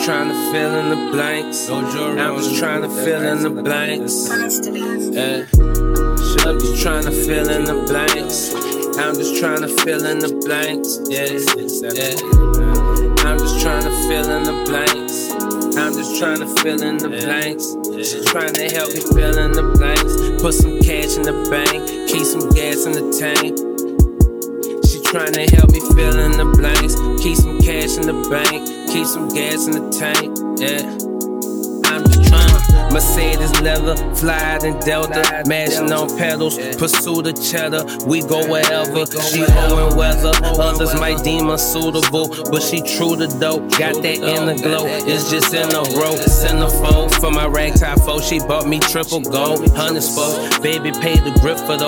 trying to fill in the blanks. I'm just trying to fill in the blanks. Yeah. I'm just trying to fill in the blanks. I'm just trying to fill in the blanks. Yeah, yeah. I'm just trying to fill in the blanks. I'm just trying to fill in the blanks. She's trying to help me fill in the blanks. Put some cash in the bank, keep some gas in the tank. She's trying to help me fill in the blanks. Keep some cash in the bank, keep some gas in the tank. Yeah, I'm just trying. Mercedes leather, fly in Delta, mashing on pedals, pursue the cheddar, we go wherever. She owing weather, others might deem her suitable, but she true to dope, got that inner glow. It's just in a row, centerfold for my ragtop foe. She bought me triple gold, 100 spokes. Baby paid the grip for the